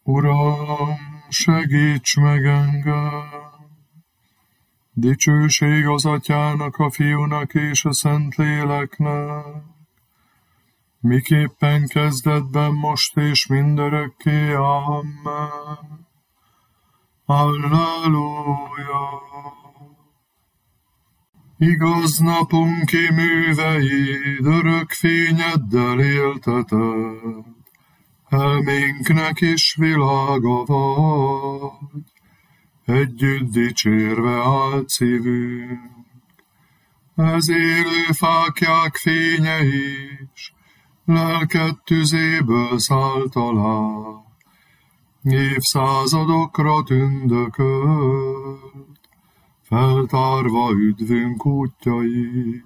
Uram, segíts meg engem! Dicsőség az Atyának, a Fiúnak és a Szentléleknek, miképpen kezdetben, most és mindörökké. Amen. Alleluja! Igaz napunki műveid, örök fényeddel élteted, elménknek is világa vagy, együtt dicsérve állt szívünk. Ez élő fáklyák fénye is, lelked tüzéből szállt alá, évszázadokra tündökölt, feltárva üdvünk útjait.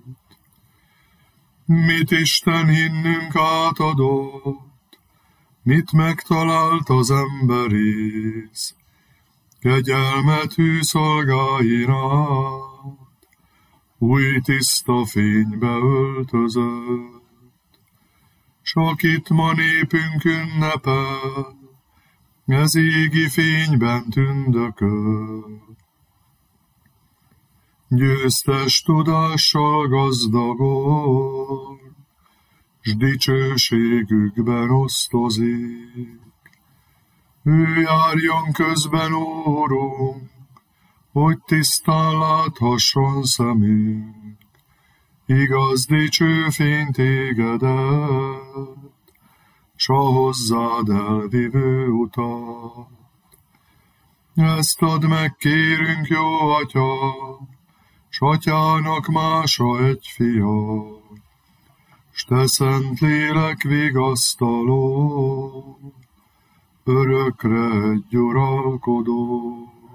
Mit Isten hinnünk átadott, mit megtalált az emberész, kegyelmet hű szolgáirat, új tiszta fénybe öltözött. Csak itt ma népünk ünnepel, ez égi fényben tündököl. Győztes tudással gazdagol, s dicsőségükben osztozik. Ő járjon közben, Úrunk, hogy tisztán láthasson szemünk, igaz dicső fény tégedet, s a hozzád elvivő utat. Ezt add meg, kérünk, jó Atya, s Atyának mása egy fia, s te Szentlélek vigasztaló, örökre egy uralkodó.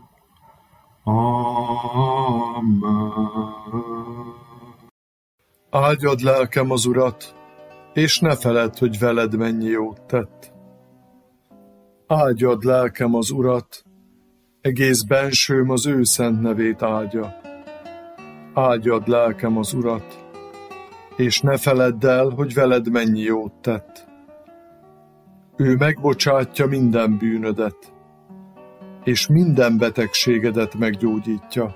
Amen. Áldjad lelkem az Urat, és ne feledd, hogy veled mennyi jót tett. Áldjad lelkem az Urat, egész bensőm az ő szent nevét áldja. Áldjad lelkem az Urat, és ne feledd el, hogy veled mennyi jót tett. Ő megbocsátja minden bűnödet, és minden betegségedet meggyógyítja.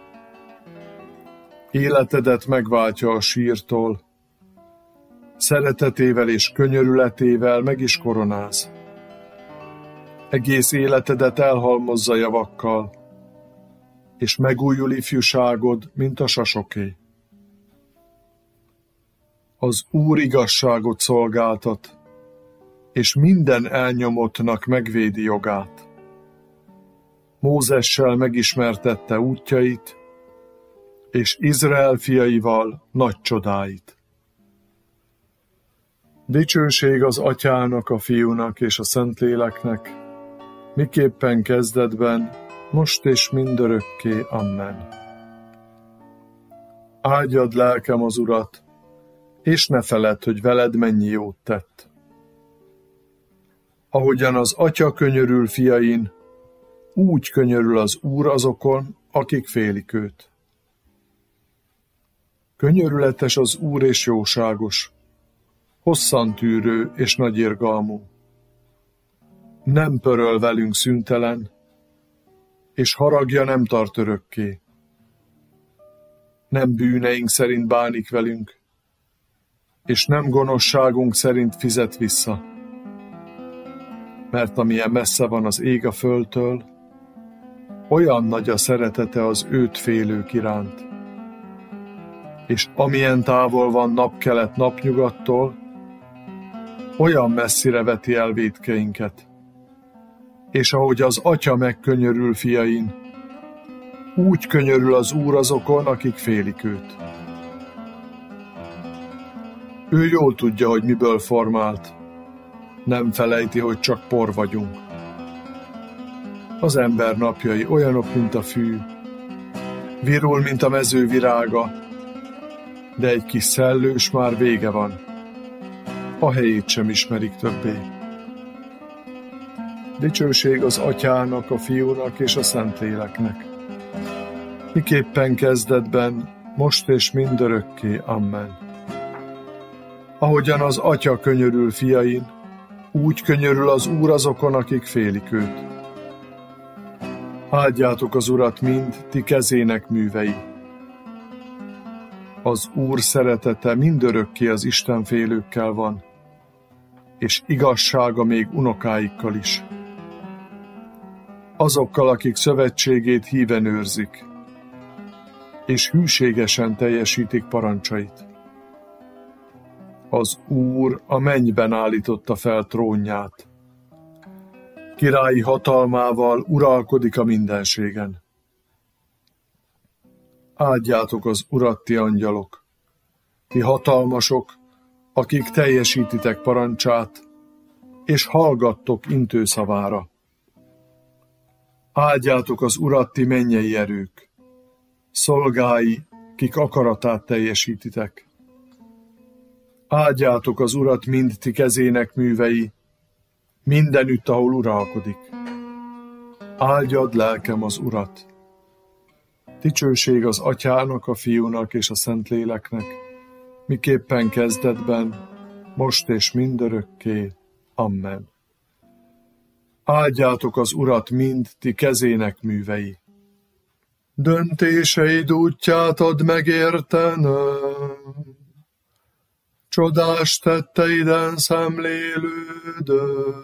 Életedet megváltja a sírtól, szeretetével és könyörületével meg is koronáz. Egész életedet elhalmozza javakkal, és megújul ifjúságod, mint a sasoké. Az Úr igazságot szolgáltat, és minden elnyomottnak megvédi jogát. Mózessel megismertette útjait, és Izrael fiaival nagy csodáit. Dicsőség az Atyának, a Fiúnak és a Szentléleknek, miképpen kezdetben, most és mindörökké. Amen. Áldjad lelkem az Urat, és ne feledd, hogy veled mennyi jót tett. Ahogyan az Atya könyörül fiain, úgy könyörül az Úr azokon, akik félik őt. Könyörületes az Úr és jóságos, hosszantűrő és nagyirgalmú. Nem pöröl velünk szüntelen, és haragja nem tart örökké. Nem bűneink szerint bánik velünk, és nem gonoszságunk szerint fizet vissza. Mert amilyen messze van az ég a földtől, olyan nagy a szeretete az őt félők iránt. És amilyen távol van napkelet napnyugattól, olyan messzire veti el vétkeinket. És ahogy az Atya megkönyörül fiain, úgy könyörül az Úr azokon, akik félik őt. Ő jól tudja, hogy miből formált, nem felejti, hogy csak por vagyunk. Az ember napjai olyanok, mint a fű, virul, mint a mező virága, de egy kis szellős már vége van, a helyét sem ismerik többé. Dicsőség az Atyának, a Fiúnak és a Szentléleknek, miképpen kezdetben, most és mindörökké. Amen. Ahogyan az Atya könyörül fiain, Úgy könyörül az Úr azokon, akik félik őt. Áldjátok az Urat mind, ti kezének művei. Az Úr szeretete mindörökké az istenfélőkkel van, és igazsága még unokáikkal is. Azokkal, akik szövetségét híven őrzik, és hűségesen teljesítik parancsait. Az Úr a mennyben állította fel trónját. Királyi hatalmával uralkodik a mindenségen. Áldjátok az Urat, ti angyalok, ti hatalmasok, akik teljesítitek parancsát, és hallgattok intőszavára. Áldjátok az Urat, ti mennyei erők, szolgái, kik akaratát teljesítitek. Áldjátok az Urat mind ti kezének művei, mindenütt, ahol uralkodik. Áldjad lelkem az Urat. Dicsőség az Atyának, a Fiúnak és a Szentléleknek, miképpen kezdetben, most és mindörökké. Amen. Áldjátok az Urat mind ti kezének művei. Döntéseid útját add megértenem, csodás tetteiden szemlélődöm.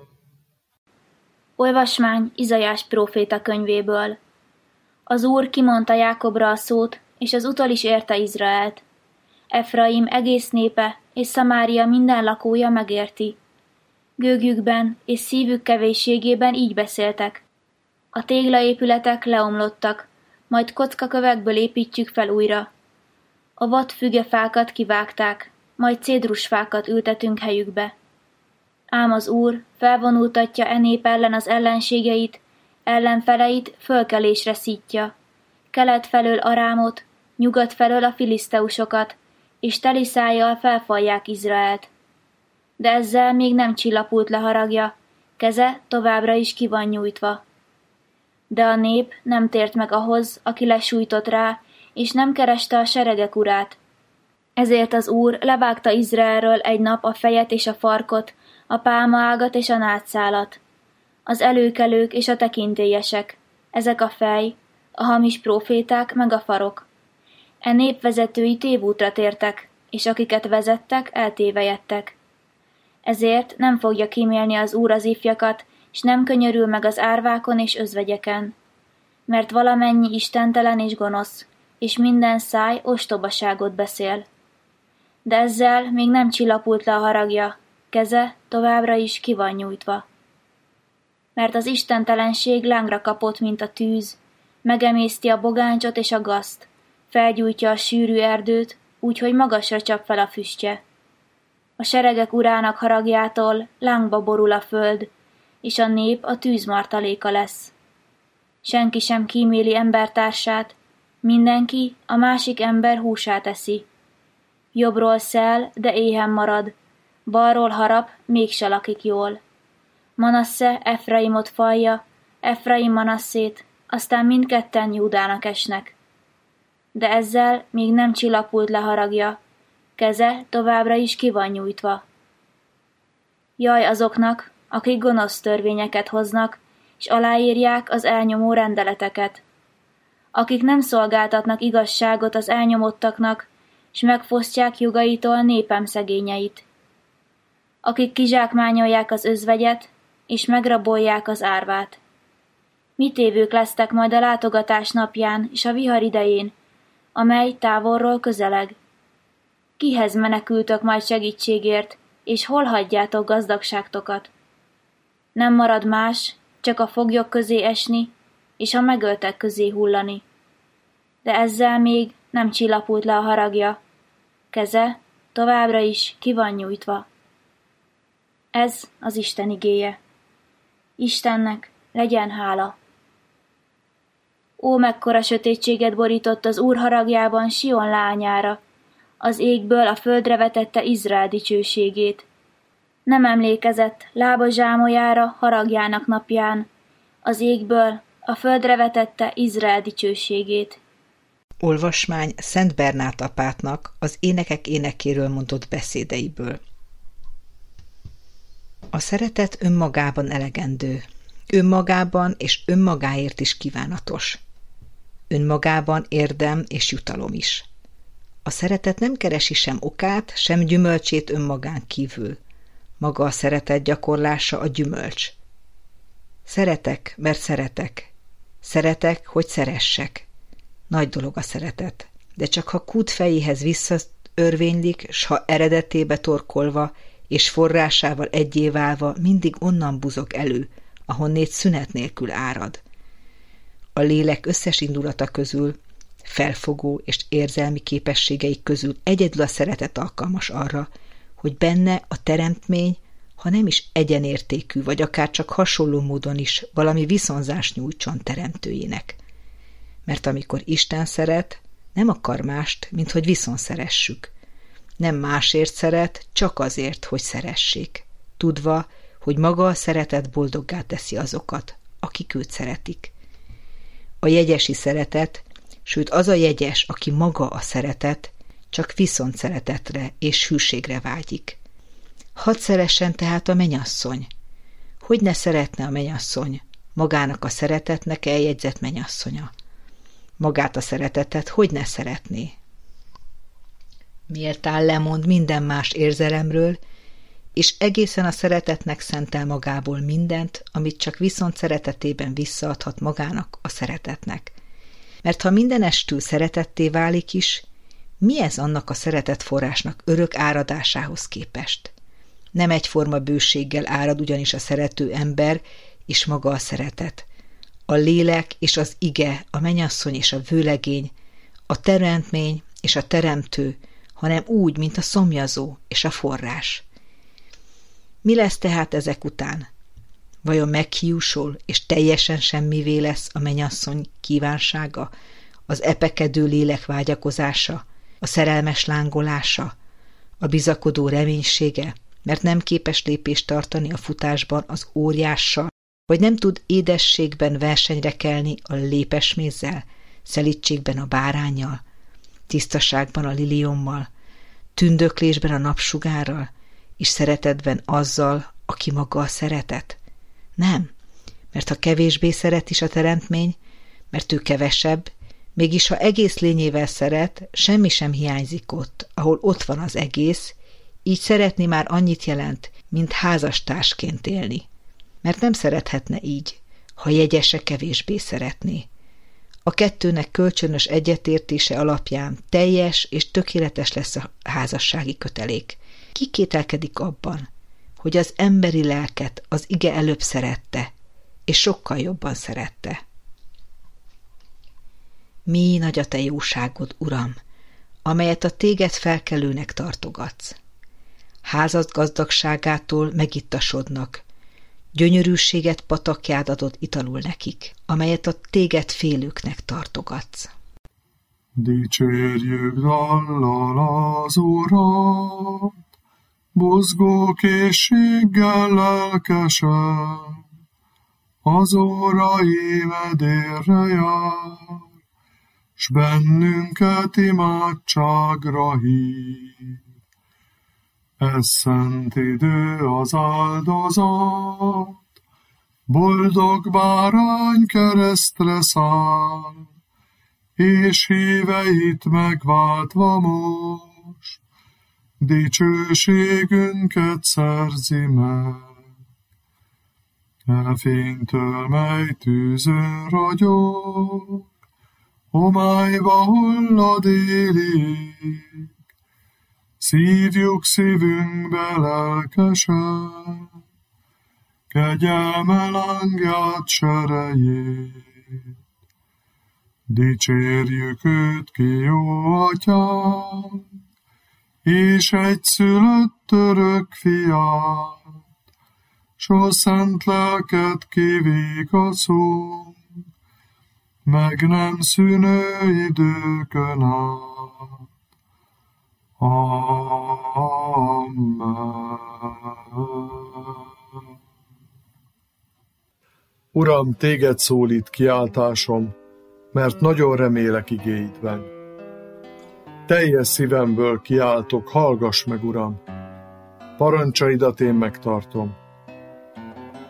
Olvasmány Izaiás próféta könyvéből. Az Úr kimondta Jákobra a szót, és az utol is érte Izraelt. Efraim egész népe és Szamária minden lakója megérti. Gőgjükben és szívük kevésségében így beszéltek. A téglaépületek leomlottak, majd kockakövekből építjük fel újra. A vad fügefákat kivágták, majd cédrusfákat ültetünk helyükbe. Ám az Úr felvonultatja e nép ellen az ellenségeit, ellenfeleit fölkelésre szítja. Kelet felől Arámot, nyugat felől a filiszteusokat, és teli szájjal felfalják Izraelt. De ezzel még nem csillapult le haragja, keze továbbra is ki van nyújtva. De a nép nem tért meg ahhoz, aki lesújtott rá, és nem kereste a seregek urát. Ezért az Úr levágta Izraelről egy nap a fejet és a farkot, a pálmaágat és a nátszálat. Az előkelők és a tekintélyesek, ezek a fej, a hamis próféták meg a farok. E népvezetői tévútra tértek, és akiket vezettek, eltévejedtek. Ezért nem fogja kímélni az Úr az ifjakat, s nem könyörül meg az árvákon és özvegyeken. Mert valamennyi istentelen és gonosz, és minden száj ostobaságot beszél. De ezzel még nem csillapult le a haragja, keze továbbra is ki van nyújtva. Mert az istentelenség lángra kapott, mint a tűz, megemészti a bogáncsot és a gazt, felgyújtja a sűrű erdőt, úgyhogy magasra csap fel a füstje. A seregek urának haragjától lángba borul a föld, és a nép a tűz martaléka lesz. Senki sem kíméli embertársát, mindenki a másik ember húsát eszi. Jobbról szel, de éhen marad, balról harap, mégse lakik jól. Manasse Efraimot falja, Efraim Manasszét, aztán mindketten Júdának esnek. De ezzel még nem csillapult le haragja, keze továbbra is ki van nyújtva. Jaj azoknak, akik gonosz törvényeket hoznak, és aláírják az elnyomó rendeleteket. Akik nem szolgáltatnak igazságot az elnyomottaknak, s megfosztják jogaitól népem szegényeit. Akik kizsákmányolják az özvegyet, és megrabolják az árvát. Mitévők lesztek majd a látogatás napján és a vihar idején, amely távolról közeleg. Kihez menekültök majd segítségért, és hol hagyjátok gazdagságtokat? Nem marad más, csak a foglyok közé esni, és a megöltek közé hullani. De ezzel még nem csillapult le a haragja, keze továbbra is ki van nyújtva. Ez az Isten igéje. Istennek legyen hála. Ó, mekkora sötétséget borított az Úr haragjában Sion lányára, az égből a földre vetette Izrael dicsőségét. Nem emlékezett lába zsámolyára haragjának napján, az égből a földre vetette Izrael dicsőségét. Olvasmány Szent Bernát apátnak az Énekek énekéről mondott beszédeiből. A szeretet önmagában elegendő. Önmagában és önmagáért is kívánatos. Önmagában érdem és jutalom is. A szeretet nem keresi sem okát, sem gyümölcsét önmagán kívül. Maga a szeretet gyakorlása a gyümölcs. Szeretek, mert szeretek. Szeretek, hogy szeressek. Nagy dolog a szeretet, de csak ha kút fejéhez visszaörvénylik, s ha eredetébe torkolva és forrásával egyé válva mindig onnan buzog elő, ahonnét szünet nélkül árad. A lélek összes indulata közül, felfogó és érzelmi képességeik közül egyedül a szeretet alkalmas arra, hogy benne a teremtmény, ha nem is egyenértékű, vagy akár csak hasonló módon is valami viszonzást nyújtson teremtőjének. Mert amikor Isten szeret, nem akar mást, mint hogy viszonszeressük. Nem másért szeret, csak azért, hogy szeressék, tudva, hogy maga a szeretet boldoggá teszi azokat, akik őt szeretik. A jegyesi szeretet, sőt az a jegyes, aki maga a szeretet, csak viszont szeretetre és hűségre vágyik. Hadd szeressen tehát a mennyasszony. Hogy ne szeretne a mennyasszony, magának a szeretetnek eljegyzett mennyasszonya? Magát a szeretetet hogy ne szeretné? Méltán lemond minden más érzelemről, és egészen a szeretetnek szentel magából mindent, amit csak viszont szeretetében visszaadhat magának a szeretetnek. Mert ha mindenestül szeretetté válik is, mi ez annak a szeretetforrásnak örök áradásához képest? Nem egyforma bőséggel árad ugyanis a szerető ember és maga a szeretet. A lélek és az ige, a mennyasszony és a vőlegény, a teremtmény és a teremtő, hanem úgy, mint a szomjazó és a forrás. Mi lesz tehát ezek után? Vajon meghiúsul és teljesen semmivé lesz a mennyasszony kívánsága, az epekedő lélek vágyakozása, a szerelmes lángolása, a bizakodó reménysége, mert nem képes lépést tartani a futásban az óriással, vagy nem tud édességben versenyre kelni a lépesmézzel, szelídségben a báránnyal, tisztaságban a liliommal, tündöklésben a napsugárral, és szeretetben azzal, aki maga a szeretet? Nem, mert ha kevésbé szeret is a teremtmény, mert ő kevesebb, mégis ha egész lényével szeret, semmi sem hiányzik ott, ahol ott van az egész, így szeretni már annyit jelent, mint házastársként élni. Mert nem szerethetne így, ha jegyese kevésbé szeretné. A kettőnek kölcsönös egyetértése alapján teljes és tökéletes lesz a házassági kötelék. Ki kételkedik abban, hogy az emberi lelket az ige előbb szerette, és sokkal jobban szerette. Mi nagy a te jóságod, Uram, amelyet a téged felkelőnek tartogatsz. Házad gazdagságától megittasodnak, gyönyörűséget patakjád adott italul nekik, amelyet a téged félőknek tartogatsz. Dicsérjük dallal az Urat, buzgó készséggel lelkesen, az óra évedérre jár, s bennünket imádságra hív. Ez szent idő az áldozat, boldog bárány keresztre száll, és híveit megváltva most, dicsőségünket szerzi meg. E fénytől, mely tűzön ragyog, homályba hullad élik, szívjuk szívünkbe lelkesen, kegyelme lángját serejét. Dicsérjük őt ki jó atyát, és egyszülött örök fiát, s a szent lelket kivigaszol, meg nem szűnő időkön át. Amen. Uram, téged szólít kiáltásom, mert nagyon remélek igéidben. Teljes szívemből kiáltok, hallgass meg, Uram! Parancsaidat én megtartom,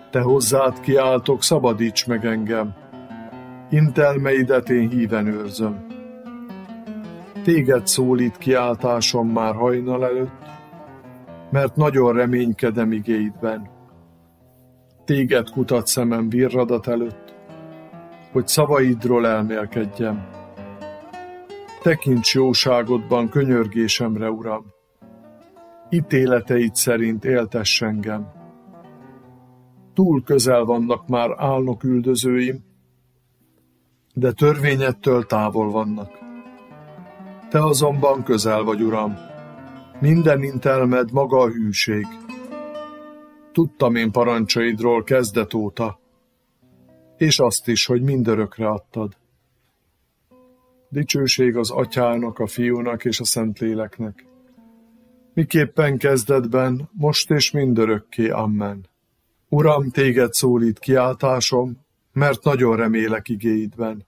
Te hozzád kiáltok, szabadíts meg engem, intelmeidet én híven őrzöm. Téged szólít kiáltásom már hajnal előtt, mert nagyon reménykedem igéidben. Téged kutat szemem virradat előtt, hogy szavaidról elmélkedjem. Tekints jóságodban könyörgésemre, Uram, ítéleteid szerint éltess engem. Túl közel vannak már álnok üldözőim, de törvényettől távol vannak. Te azonban közel vagy, Uram, minden intelmed maga a hűség. Tudtam én parancsaidról kezdet óta, és azt is, hogy mindörökre adtad. Dicsőség az Atyának, a Fiúnak és a Szentléleknek, miképpen kezdetben, most és mindörökké. Amen. Uram, téged szólít kiáltásom, mert nagyon remélek igéidben.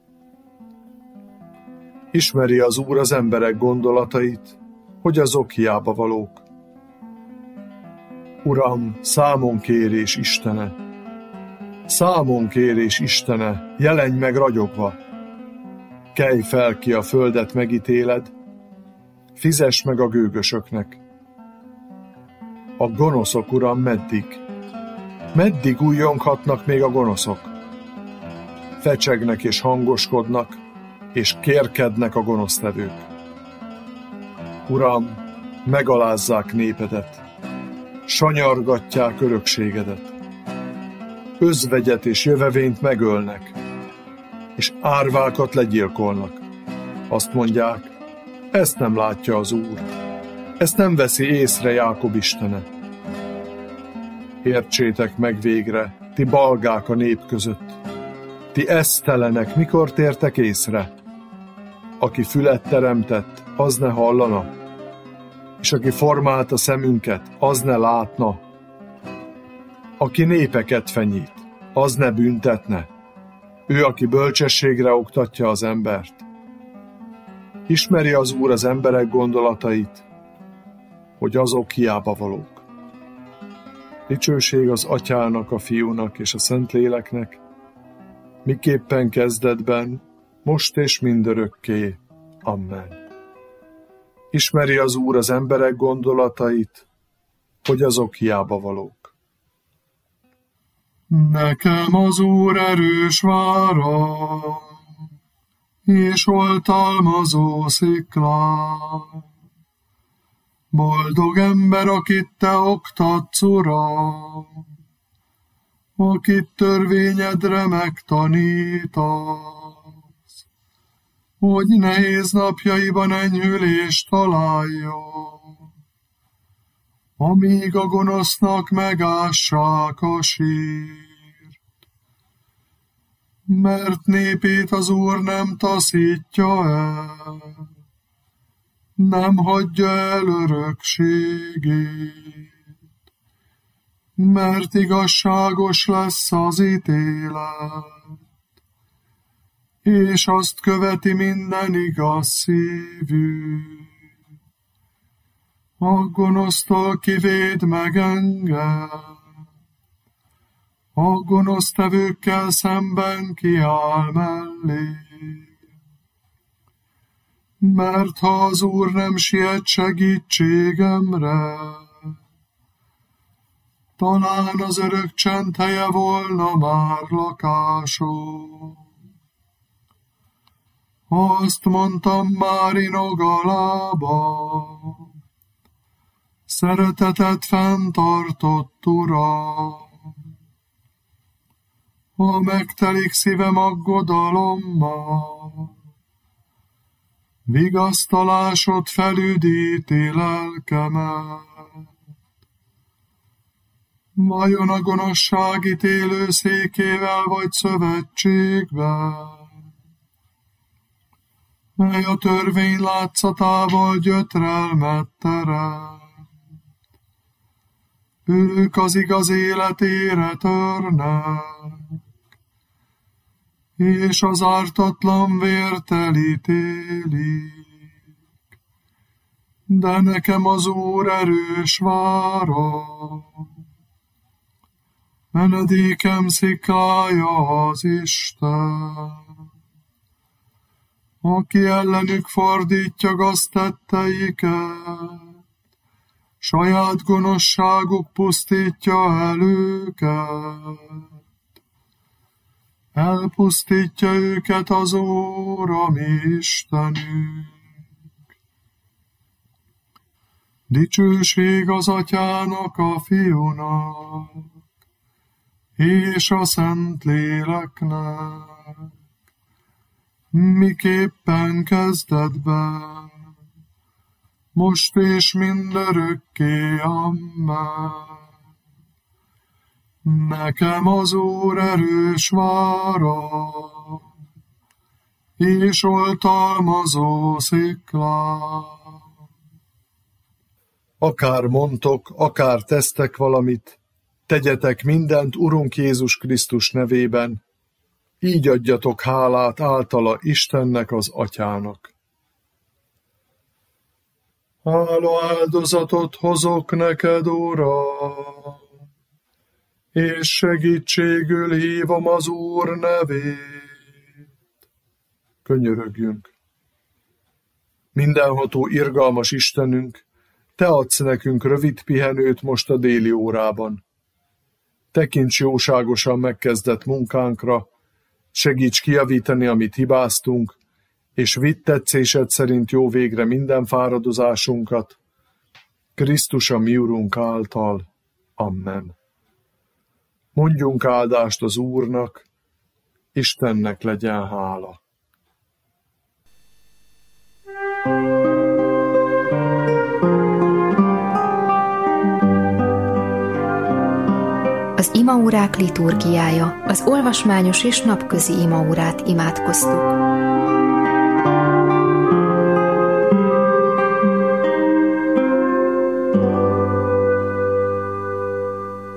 Ismeri az Úr az emberek gondolatait, hogy azok hiába valók. Uram, számon kérés Istene! Számon kérés Istene, jelenj meg ragyogva! Kelj fel, ki a földet megítéled, fizess meg a gőgösöknek. A gonoszok, Uram, meddig? Meddig újjonghatnak még a gonoszok? Fecsegnek és hangoskodnak, és kérkednek a gonosztevők. Uram, megalázzák népedet, sanyargatják örökségedet. Özvegyet és jövevényt megölnek, és árvákat legyilkolnak. Azt mondják, ezt nem látja az Úr, ezt nem veszi észre Jákob Istene. Értsétek meg végre, ti balgák a nép között, ti esztelenek, mikor tértek észre? Aki fület teremtett, az ne hallana, és aki formált a szemünket, az ne látna. Aki népeket fenyít, az ne büntetne, ő, aki bölcsességre oktatja az embert. Ismeri az Úr az emberek gondolatait, hogy azok hiába valók. Dicsőség az Atyának, a Fiúnak és a Szentléleknek, miképpen kezdetben, most és mindörökké. Amen. Ismeri az Úr az emberek gondolatait, hogy azok hiába valók. Nekem az Úr erős vára, és oltalmazó sziklám. Boldog ember, akit te oktatsz, Uram, akit törvényedre megtanítasz, hogy nehéz napjaiban enyhülést találjon, amíg a gonosznak megássák a sírt. Mert népét az Úr nem taszítja el, nem hagyja el örökségét, mert igazságos lesz az ítélet, és azt követi minden igaz szívű. A gonosztól kivéd meg engem, a gonosztevőkkel szemben kiáll mellé. Mert ha az Úr nem siet segítségemre, talán az örök csend helye volna már lakásom. Azt mondtam már inogalába, szeretetet fenntartott Uram. Ha megtelik szívem aggodalommal, vigasztalásod felüdíti lelkemet. Vajon a gonoszság ítélő székével vagy szövetségben, mely a törvény látszatával gyötrelmet teremt? Ők az igaz életére törnek, és az ártatlan vért elítélik. De nekem az Úr erős vára, menedékem sziklája az Isten. Aki ellenük fordítja gaztetteiket, saját gonoszságuk pusztítja el őket. Elpusztítja őket az Úr, a mi Istenünk. Dicsőség az Atyának, a Fiúnak, és a Szentléleknek, miképpen kezdetben, most és mindörökké, amen. Nekem az Úr erős váram, és oltalmazó sziklám. Akár mondtok, akár tesztek valamit, tegyetek mindent Urunk Jézus Krisztus nevében, így adjatok hálát általa Istennek, az Atyának. Hála áldozatot hozok neked, Uram, és segítségül hívom az Úr nevét. Könyörögjünk. Mindenható irgalmas Istenünk, Te adsz nekünk rövid pihenőt most a déli órában. Tekints jóságosan megkezdett munkánkra, segíts kijavítani, amit hibáztunk, és vidd tetszésed szerint jó végre minden fáradozásunkat. Krisztus a mi Urunk által. Amen. Mondjunk áldást az Úrnak, Istennek legyen hála. Az imaórák liturgiája, az olvasmányos és napközi imaórát imádkoztuk.